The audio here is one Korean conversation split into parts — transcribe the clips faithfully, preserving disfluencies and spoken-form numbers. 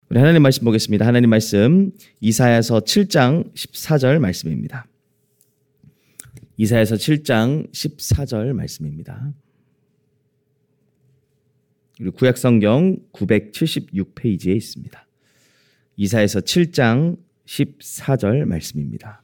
우리 하나님 말씀 보겠습니다. 하나님 말씀 이사야서 칠 장 십사 절 말씀입니다. 이사야서 칠 장 십사 절 말씀입니다. 우리 구약성경 구백칠십육 페이지에 있습니다. 이사야서 칠 장 십사 절 말씀입니다.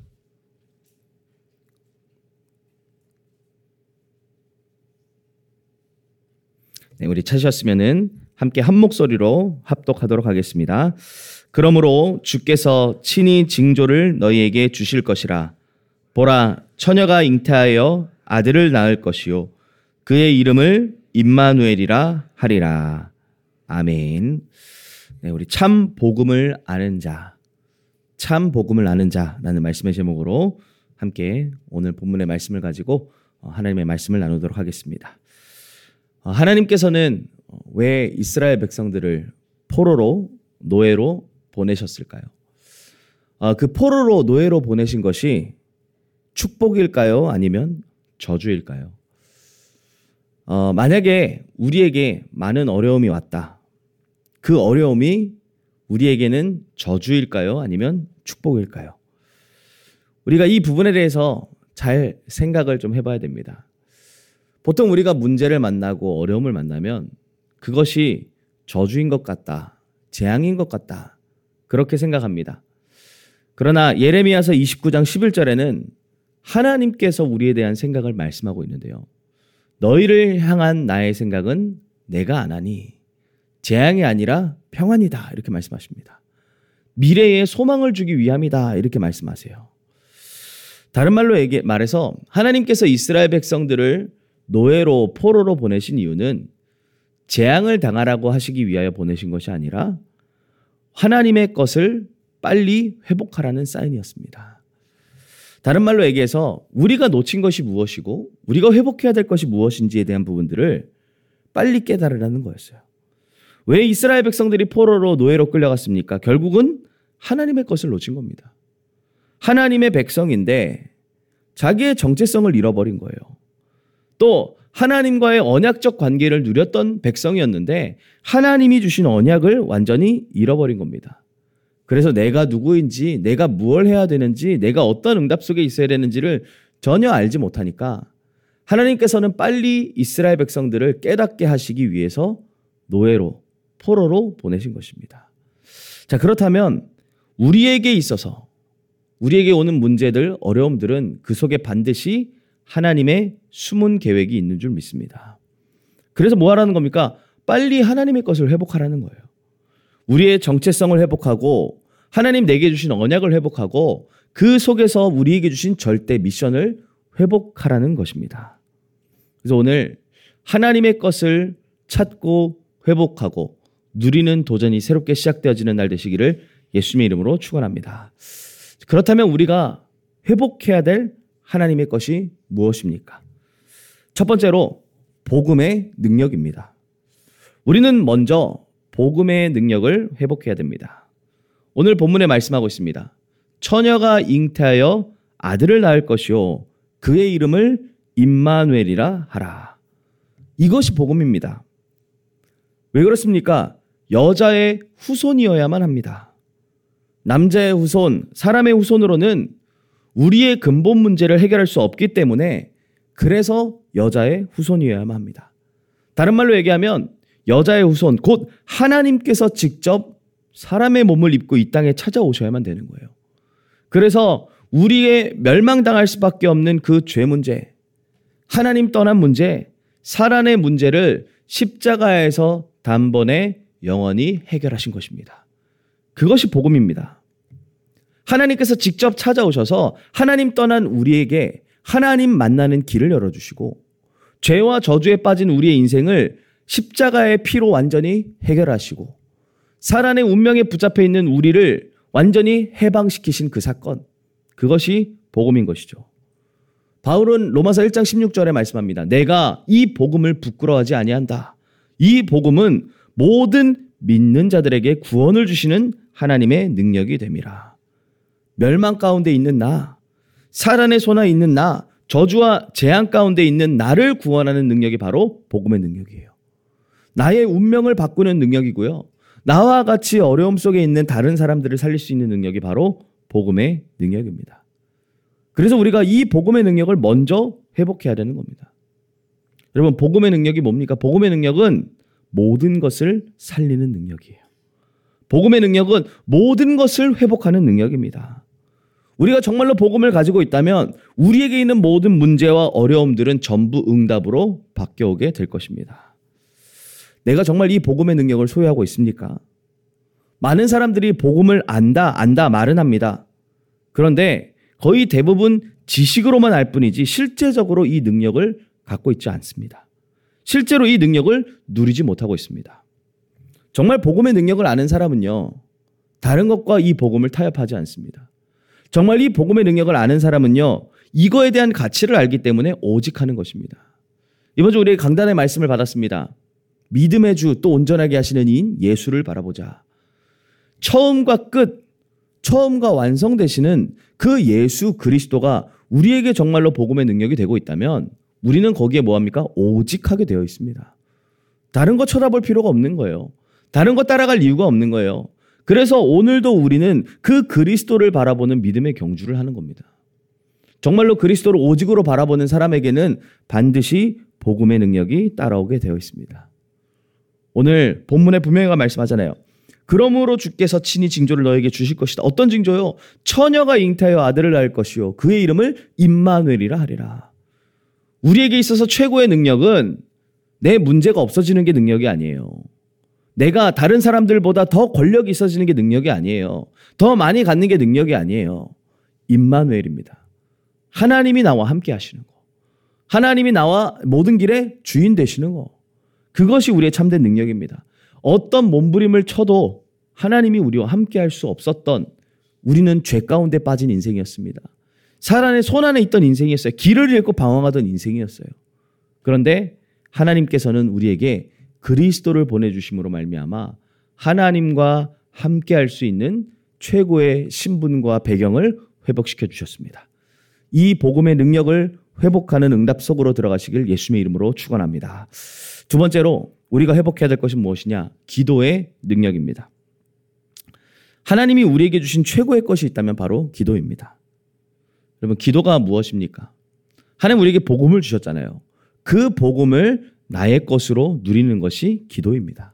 네, 우리 찾으셨으면은 함께 한 목소리로 합독하도록 하겠습니다. 그러므로 주께서 친히 징조를 너희에게 주실 것이라. 보라, 처녀가 잉태하여 아들을 낳을 것이요 그의 이름을 임마누엘이라 하리라. 아멘. 네, 우리 참 복음을 아는 자, 참 복음을 아는 자라는 말씀의 제목으로 함께 오늘 본문의 말씀을 가지고 하나님의 말씀을 나누도록 하겠습니다. 하나님께서는 왜 이스라엘 백성들을 포로로 노예로 보내셨을까요? 그 포로로 노예로 보내신 것이 축복일까요? 아니면 저주일까요? 어, 만약에 우리에게 많은 어려움이 왔다. 그 어려움이 우리에게는 저주일까요? 아니면 축복일까요? 우리가 이 부분에 대해서 잘 생각을 좀 해봐야 됩니다. 보통 우리가 문제를 만나고 어려움을 만나면 그것이 저주인 것 같다, 재앙인 것 같다, 그렇게 생각합니다. 그러나 예레미야서 이십구 장 십일 절에는 하나님께서 우리에 대한 생각을 말씀하고 있는데요. 너희를 향한 나의 생각은 내가 안 하니 재앙이 아니라 평안이다, 이렇게 말씀하십니다. 미래에 소망을 주기 위함이다, 이렇게 말씀하세요. 다른 말로 얘기, 말해서 하나님께서 이스라엘 백성들을 노예로 포로로 보내신 이유는 재앙을 당하라고 하시기 위하여 보내신 것이 아니라 하나님의 것을 빨리 회복하라는 사인이었습니다. 다른 말로 얘기해서 우리가 놓친 것이 무엇이고 우리가 회복해야 될 것이 무엇인지에 대한 부분들을 빨리 깨달으라는 거였어요. 왜 이스라엘 백성들이 포로로 노예로 끌려갔습니까? 결국은 하나님의 것을 놓친 겁니다. 하나님의 백성인데 자기의 정체성을 잃어버린 거예요. 또 하나님과의 언약적 관계를 누렸던 백성이었는데 하나님이 주신 언약을 완전히 잃어버린 겁니다. 그래서 내가 누구인지, 내가 무엇을 해야 되는지, 내가 어떤 응답 속에 있어야 되는지를 전혀 알지 못하니까 하나님께서는 빨리 이스라엘 백성들을 깨닫게 하시기 위해서 노예로, 포로로 보내신 것입니다. 자, 그렇다면 우리에게 있어서 우리에게 오는 문제들, 어려움들은 그 속에 반드시 하나님의 숨은 계획이 있는 줄 믿습니다. 그래서 뭐 하라는 겁니까? 빨리 하나님의 것을 회복하라는 거예요. 우리의 정체성을 회복하고 하나님 내게 주신 언약을 회복하고 그 속에서 우리에게 주신 절대 미션을 회복하라는 것입니다. 그래서 오늘 하나님의 것을 찾고 회복하고 누리는 도전이 새롭게 시작되어지는 날 되시기를 예수님의 이름으로 축원합니다. 그렇다면 우리가 회복해야 될 하나님의 것이 무엇입니까? 첫 번째로 복음의 능력입니다. 우리는 먼저 복음의 능력을 회복해야 됩니다. 오늘 본문에 말씀하고 있습니다. 처녀가 잉태하여 아들을 낳을 것이요 그의 이름을 임마누엘이라 하라. 이것이 복음입니다. 왜 그렇습니까? 여자의 후손이어야만 합니다. 남자의 후손, 사람의 후손으로는 우리의 근본 문제를 해결할 수 없기 때문에 그래서 여자의 후손이어야만 합니다. 다른 말로 얘기하면 여자의 후손, 곧 하나님께서 직접 사람의 몸을 입고 이 땅에 찾아오셔야만 되는 거예요. 그래서 우리의 멸망당할 수밖에 없는 그 죄 문제, 하나님 떠난 문제, 사란의 문제를 십자가에서 단번에 영원히 해결하신 것입니다. 그것이 복음입니다. 하나님께서 직접 찾아오셔서 하나님 떠난 우리에게 하나님 만나는 길을 열어주시고 죄와 저주에 빠진 우리의 인생을 십자가의 피로 완전히 해결하시고 사란의 운명에 붙잡혀 있는 우리를 완전히 해방시키신 그 사건, 그것이 복음인 것이죠. 바울은 로마서 일 장 십육 절에 말씀합니다. 내가 이 복음을 부끄러워하지 아니한다. 이 복음은 모든 믿는 자들에게 구원을 주시는 하나님의 능력이 됨이라. 멸망 가운데 있는 나, 사란의 손에 있는 나, 저주와 재앙 가운데 있는 나를 구원하는 능력이 바로 복음의 능력이에요. 나의 운명을 바꾸는 능력이고요. 나와 같이 어려움 속에 있는 다른 사람들을 살릴 수 있는 능력이 바로 복음의 능력입니다. 그래서 우리가 이 복음의 능력을 먼저 회복해야 되는 겁니다. 여러분, 복음의 능력이 뭡니까? 복음의 능력은 모든 것을 살리는 능력이에요. 복음의 능력은 모든 것을 회복하는 능력입니다. 우리가 정말로 복음을 가지고 있다면 우리에게 있는 모든 문제와 어려움들은 전부 응답으로 바뀌어오게 될 것입니다. 내가 정말 이 복음의 능력을 소유하고 있습니까? 많은 사람들이 복음을 안다, 안다 말은 합니다. 그런데 거의 대부분 지식으로만 알 뿐이지 실제적으로 이 능력을 갖고 있지 않습니다. 실제로 이 능력을 누리지 못하고 있습니다. 정말 복음의 능력을 아는 사람은요, 다른 것과 이 복음을 타협하지 않습니다. 정말 이 복음의 능력을 아는 사람은요, 이거에 대한 가치를 알기 때문에 오직 하는 것입니다. 이번 주 우리 강단의 말씀을 받았습니다. 믿음의 주 또 온전하게 하시는 이인 예수를 바라보자. 처음과 끝, 처음과 완성되시는 그 예수 그리스도가 우리에게 정말로 복음의 능력이 되고 있다면 우리는 거기에 뭐합니까? 오직 하게 되어 있습니다. 다른 거 쳐다볼 필요가 없는 거예요. 다른 거 따라갈 이유가 없는 거예요. 그래서 오늘도 우리는 그 그리스도를 바라보는 믿음의 경주를 하는 겁니다. 정말로 그리스도를 오직으로 바라보는 사람에게는 반드시 복음의 능력이 따라오게 되어 있습니다. 오늘 본문에 분명히 말씀하잖아요. 그러므로 주께서 친히 징조를 너에게 주실 것이다. 어떤 징조요? 처녀가 잉태하여 아들을 낳을 것이요 그의 이름을 임마누엘이라 하리라. 우리에게 있어서 최고의 능력은 내 문제가 없어지는 게 능력이 아니에요. 내가 다른 사람들보다 더 권력이 있어지는 게 능력이 아니에요. 더 많이 갖는 게 능력이 아니에요. 임마누엘입니다. 하나님이 나와 함께 하시는 거. 하나님이 나와 모든 길의 주인 되시는 거. 그것이 우리의 참된 능력입니다. 어떤 몸부림을 쳐도 하나님이 우리와 함께 할 수 없었던 우리는 죄 가운데 빠진 인생이었습니다. 사람의 손 안에 있던 인생이었어요. 길을 잃고 방황하던 인생이었어요. 그런데 하나님께서는 우리에게 그리스도를 보내주심으로 말미암아 하나님과 함께 할 수 있는 최고의 신분과 배경을 회복시켜 주셨습니다. 이 복음의 능력을 회복하는 응답 속으로 들어가시길 예수님의 이름으로 축원합니다. 두 번째로 우리가 회복해야 될 것은 무엇이냐? 기도의 능력입니다. 하나님이 우리에게 주신 최고의 것이 있다면 바로 기도입니다. 여러분, 기도가 무엇입니까? 하나님 우리에게 복음을 주셨잖아요. 그 복음을 나의 것으로 누리는 것이 기도입니다.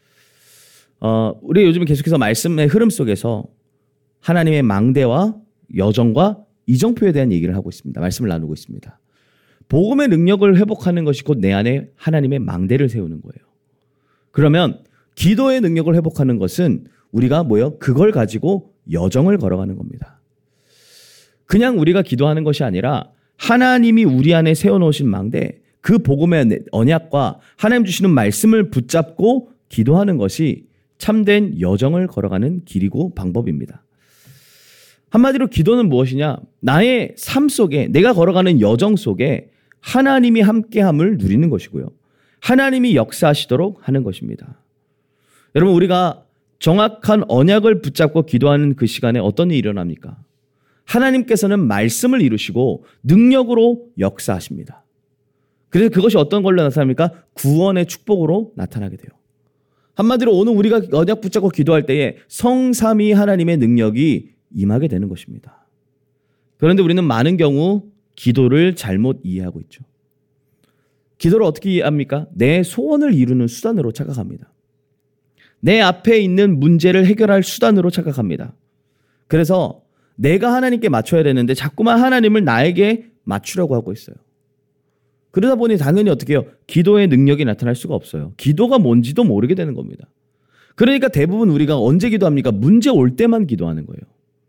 어, 우리 요즘 계속해서 말씀의 흐름 속에서 하나님의 망대와 여정과 이정표에 대한 얘기를 하고 있습니다. 말씀을 나누고 있습니다. 복음의 능력을 회복하는 것이 곧 내 안에 하나님의 망대를 세우는 거예요. 그러면 기도의 능력을 회복하는 것은 우리가 뭐요? 그걸 가지고 여정을 걸어가는 겁니다. 그냥 우리가 기도하는 것이 아니라 하나님이 우리 안에 세워놓으신 망대, 그 복음의 언약과 하나님 주시는 말씀을 붙잡고 기도하는 것이 참된 여정을 걸어가는 길이고 방법입니다. 한마디로 기도는 무엇이냐? 나의 삶 속에, 내가 걸어가는 여정 속에 하나님이 함께함을 누리는 것이고요. 하나님이 역사하시도록 하는 것입니다. 여러분, 우리가 정확한 언약을 붙잡고 기도하는 그 시간에 어떤 일이 일어납니까? 하나님께서는 말씀을 이루시고 능력으로 역사하십니다. 그래서 그것이 어떤 걸로 나타납니까? 구원의 축복으로 나타나게 돼요. 한마디로 오늘 우리가 언약 붙잡고 기도할 때에 성삼위 하나님의 능력이 임하게 되는 것입니다. 그런데 우리는 많은 경우 기도를 잘못 이해하고 있죠. 기도를 어떻게 이해합니까? 내 소원을 이루는 수단으로 착각합니다. 내 앞에 있는 문제를 해결할 수단으로 착각합니다. 그래서 내가 하나님께 맞춰야 되는데 자꾸만 하나님을 나에게 맞추려고 하고 있어요. 그러다 보니 당연히 어떻게 해요? 기도의 능력이 나타날 수가 없어요. 기도가 뭔지도 모르게 되는 겁니다. 그러니까 대부분 우리가 언제 기도합니까? 문제 올 때만 기도하는 거예요.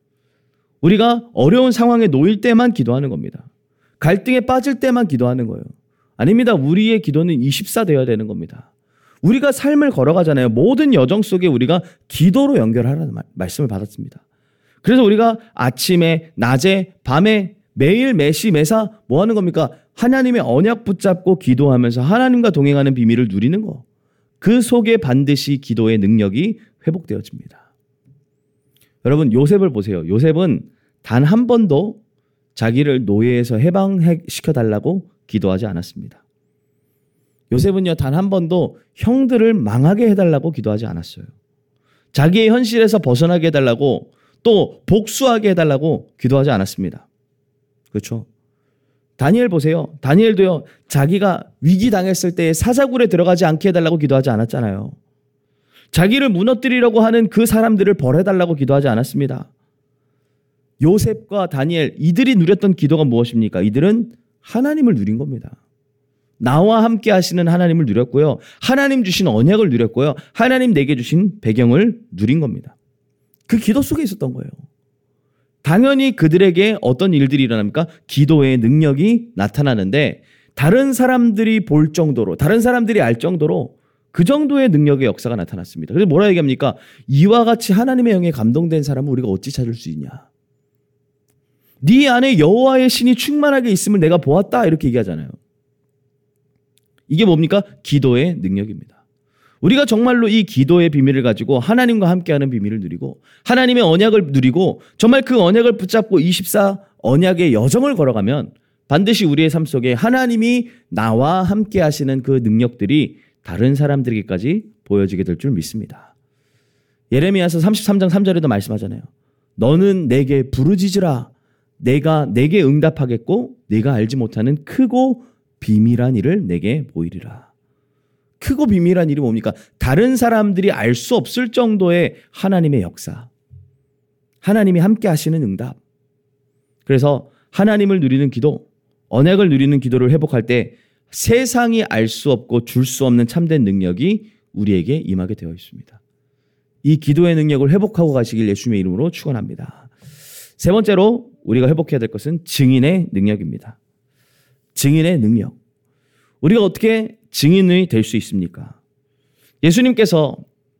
우리가 어려운 상황에 놓일 때만 기도하는 겁니다. 갈등에 빠질 때만 기도하는 거예요. 아닙니다. 우리의 기도는 이십사 되어야 되는 겁니다. 우리가 삶을 걸어가잖아요. 모든 여정 속에 우리가 기도로 연결하라는 말씀을 받았습니다. 그래서 우리가 아침에, 낮에, 밤에 매일 매시 매사 뭐 하는 겁니까? 하나님의 언약 붙잡고 기도하면서 하나님과 동행하는 비밀을 누리는 거. 그 속에 반드시 기도의 능력이 회복되어집니다. 여러분, 요셉을 보세요. 요셉은 단 한 번도 자기를 노예에서 해방시켜달라고 기도하지 않았습니다. 요셉은요, 단 한 번도 형들을 망하게 해달라고 기도하지 않았어요. 자기의 현실에서 벗어나게 해달라고 또 복수하게 해달라고 기도하지 않았습니다. 그렇죠? 다니엘 보세요. 다니엘도요. 자기가 위기 당했을 때 사자굴에 들어가지 않게 해달라고 기도하지 않았잖아요. 자기를 무너뜨리려고 하는 그 사람들을 벌해달라고 기도하지 않았습니다. 요셉과 다니엘 이들이 누렸던 기도가 무엇입니까? 이들은 하나님을 누린 겁니다. 나와 함께 하시는 하나님을 누렸고요. 하나님 주신 언약을 누렸고요. 하나님 내게 주신 배경을 누린 겁니다. 그 기도 속에 있었던 거예요. 당연히 그들에게 어떤 일들이 일어납니까? 기도의 능력이 나타나는데 다른 사람들이 볼 정도로, 다른 사람들이 알 정도로 그 정도의 능력의 역사가 나타났습니다. 그래서 뭐라 얘기합니까? 이와 같이 하나님의 영에 감동된 사람은 우리가 어찌 찾을 수 있냐? 네 안에 여호와의 신이 충만하게 있음을 내가 보았다 이렇게 얘기하잖아요. 이게 뭡니까? 기도의 능력입니다. 우리가 정말로 이 기도의 비밀을 가지고 하나님과 함께하는 비밀을 누리고 하나님의 언약을 누리고 정말 그 언약을 붙잡고 이십사 언약의 여정을 걸어가면 반드시 우리의 삶 속에 하나님이 나와 함께 하시는 그 능력들이 다른 사람들에게까지 보여지게 될 줄 믿습니다. 예레미야서 삼십삼 장 삼 절에도 말씀하잖아요. 너는 내게 부르짖으라. 내가 내게 응답하겠고 네가 알지 못하는 크고 비밀한 일을 내게 보이리라. 크고 비밀한 일이 뭡니까? 다른 사람들이 알 수 없을 정도의 하나님의 역사. 하나님이 함께 하시는 응답. 그래서 하나님을 누리는 기도, 언약을 누리는 기도를 회복할 때 세상이 알 수 없고 줄 수 없는 참된 능력이 우리에게 임하게 되어 있습니다. 이 기도의 능력을 회복하고 가시길 예수님의 이름으로 축원합니다. 세 번째로 우리가 회복해야 될 것은 증인의 능력입니다. 증인의 능력. 우리가 어떻게 증인이 될 수 있습니까? 예수님께서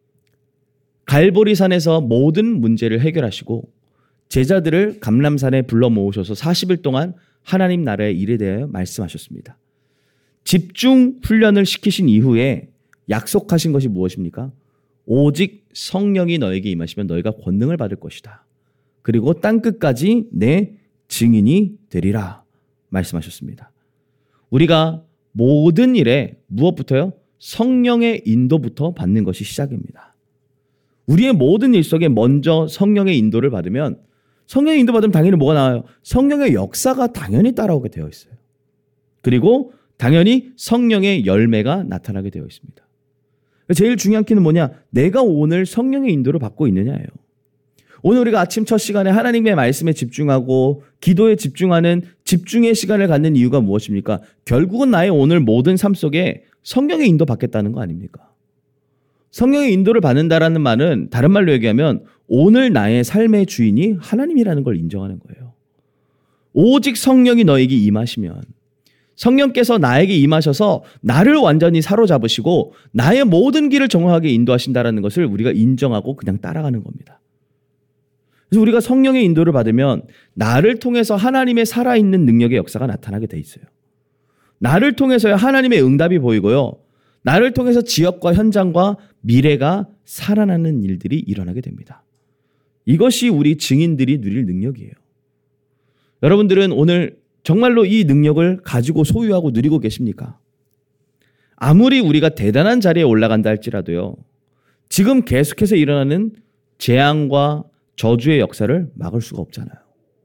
갈보리산에서 모든 문제를 해결하시고 제자들을 감람산에 불러 모으셔서 사십 일 동안 하나님 나라의 일에 대하여 말씀하셨습니다. 집중 훈련을 시키신 이후에 약속하신 것이 무엇입니까? 오직 성령이 너에게 임하시면 너희가 권능을 받을 것이다. 그리고 땅끝까지 내 증인이 되리라 말씀하셨습니다. 우리가 모든 일에 무엇부터요? 성령의 인도부터 받는 것이 시작입니다. 우리의 모든 일 속에 먼저 성령의 인도를 받으면 성령의 인도 받으면 당연히 뭐가 나와요? 성령의 역사가 당연히 따라오게 되어 있어요. 그리고 당연히 성령의 열매가 나타나게 되어 있습니다. 제일 중요한 키는 뭐냐? 내가 오늘 성령의 인도를 받고 있느냐예요. 오늘 우리가 아침 첫 시간에 하나님의 말씀에 집중하고 기도에 집중하는 집중의 시간을 갖는 이유가 무엇입니까? 결국은 나의 오늘 모든 삶 속에 성령의 인도 받겠다는 거 아닙니까? 성령의 인도를 받는다라는 말은 다른 말로 얘기하면 오늘 나의 삶의 주인이 하나님이라는 걸 인정하는 거예요. 오직 성령이 너에게 임하시면 성령께서 나에게 임하셔서 나를 완전히 사로잡으시고 나의 모든 길을 정확하게 인도하신다는 것을 우리가 인정하고 그냥 따라가는 겁니다. 그래서 우리가 성령의 인도를 받으면 나를 통해서 하나님의 살아있는 능력의 역사가 나타나게 돼 있어요. 나를 통해서야 하나님의 응답이 보이고요. 나를 통해서 지역과 현장과 미래가 살아나는 일들이 일어나게 됩니다. 이것이 우리 증인들이 누릴 능력이에요. 여러분들은 오늘 정말로 이 능력을 가지고 소유하고 누리고 계십니까? 아무리 우리가 대단한 자리에 올라간다 할지라도요. 지금 계속해서 일어나는 재앙과 저주의 역사를 막을 수가 없잖아요.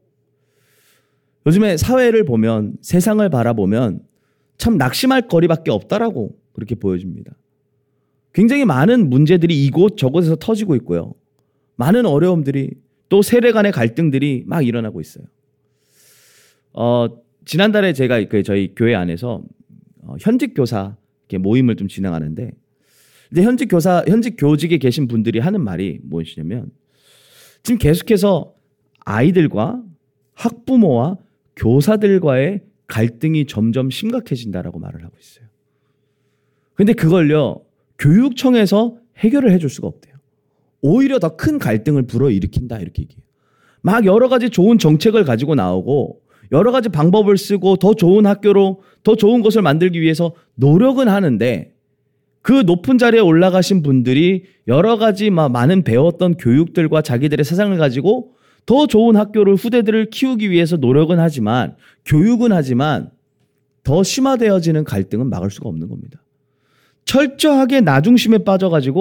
요즘에 사회를 보면 세상을 바라보면 참 낙심할 거리밖에 없다라고 그렇게 보여집니다. 굉장히 많은 문제들이 이곳 저곳에서 터지고 있고요. 많은 어려움들이 또 세대 간의 갈등들이 막 일어나고 있어요. 어, 지난달에 제가 그 저희 교회 안에서 어, 현직 교사 모임을 좀 진행하는데 이제 현직 교사, 현직 교직에 계신 분들이 하는 말이 무엇이냐면 지금 계속해서 아이들과 학부모와 교사들과의 갈등이 점점 심각해진다라고 말을 하고 있어요. 근데 그걸요, 교육청에서 해결을 해줄 수가 없대요. 오히려 더 큰 갈등을 불어일으킨다 이렇게 얘기해요. 막 여러 가지 좋은 정책을 가지고 나오고 여러 가지 방법을 쓰고 더 좋은 학교로 더 좋은 것을 만들기 위해서 노력은 하는데 그 높은 자리에 올라가신 분들이 여러 가지 막 많은 배웠던 교육들과 자기들의 세상을 가지고 더 좋은 학교를 후대들을 키우기 위해서 노력은 하지만 교육은 하지만 더 심화되어지는 갈등은 막을 수가 없는 겁니다. 철저하게 나 중심에 빠져가지고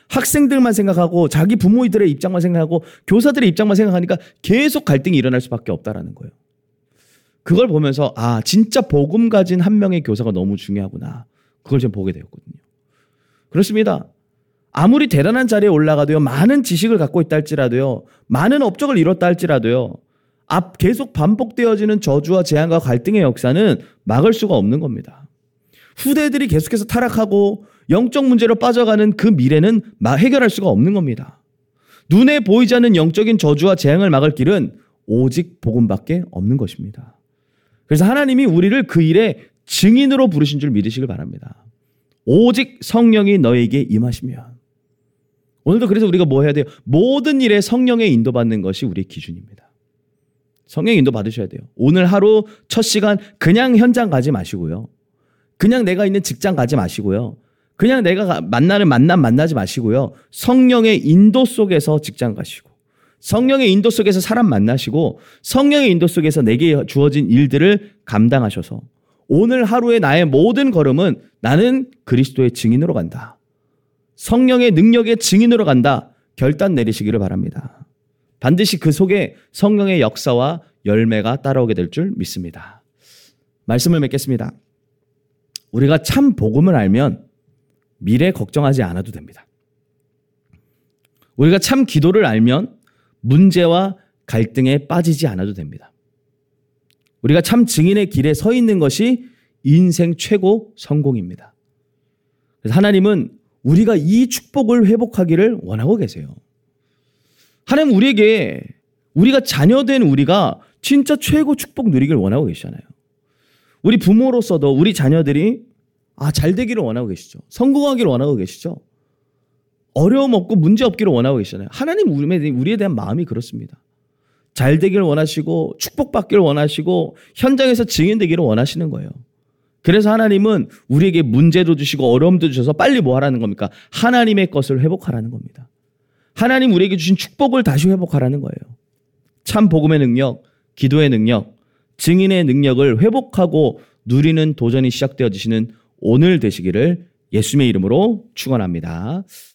학생들만 생각하고 자기 부모들의 입장만 생각하고 교사들의 입장만 생각하니까 계속 갈등이 일어날 수밖에 없다라는 거예요. 그걸 보면서 아 진짜 복음 가진 한 명의 교사가 너무 중요하구나. 그걸 좀 보게 되었거든요. 그렇습니다. 아무리 대단한 자리에 올라가도요. 많은 지식을 갖고 있다 할지라도요. 많은 업적을 이뤘다 할지라도요. 앞 계속 반복되어지는 저주와 재앙과 갈등의 역사는 막을 수가 없는 겁니다. 후대들이 계속해서 타락하고 영적 문제로 빠져가는 그 미래는 해결할 수가 없는 겁니다. 눈에 보이지 않는 영적인 저주와 재앙을 막을 길은 오직 복음밖에 없는 것입니다. 그래서 하나님이 우리를 그 일에 증인으로 부르신 줄 믿으시길 바랍니다. 오직 성령이 너에게 임하시면. 오늘도 그래서 우리가 뭐 해야 돼요? 모든 일에 성령의 인도받는 것이 우리의 기준입니다. 성령의 인도 받으셔야 돼요. 오늘 하루 첫 시간 그냥 현장 가지 마시고요. 그냥 내가 있는 직장 가지 마시고요. 그냥 내가 만나는 만남 만나지 마시고요. 성령의 인도 속에서 직장 가시고 성령의 인도 속에서 사람 만나시고 성령의 인도 속에서 내게 주어진 일들을 감당하셔서 오늘 하루의 나의 모든 걸음은 나는 그리스도의 증인으로 간다. 성령의 능력의 증인으로 간다. 결단 내리시기를 바랍니다. 반드시 그 속에 성령의 역사와 열매가 따라오게 될 줄 믿습니다. 말씀을 맺겠습니다. 우리가 참 복음을 알면 미래 걱정하지 않아도 됩니다. 우리가 참 기도를 알면 문제와 갈등에 빠지지 않아도 됩니다. 우리가 참 증인의 길에 서 있는 것이 인생 최고 성공입니다. 그래서 하나님은 우리가 이 축복을 회복하기를 원하고 계세요. 하나님 우리에게 우리가 자녀된 우리가 진짜 최고 축복 누리기를 원하고 계시잖아요. 우리 부모로서도 우리 자녀들이 아, 잘 되기를 원하고 계시죠. 성공하기를 원하고 계시죠. 어려움 없고 문제 없기를 원하고 계시잖아요. 하나님 우리에 대한 마음이 그렇습니다. 잘 되기를 원하시고 축복받기를 원하시고 현장에서 증인되기를 원하시는 거예요. 그래서 하나님은 우리에게 문제도 주시고 어려움도 주셔서 빨리 뭐 하라는 겁니까? 하나님의 것을 회복하라는 겁니다. 하나님 우리에게 주신 축복을 다시 회복하라는 거예요. 참 복음의 능력, 기도의 능력, 증인의 능력을 회복하고 누리는 도전이 시작되어지시는 오늘 되시기를 예수님의 이름으로 축원합니다.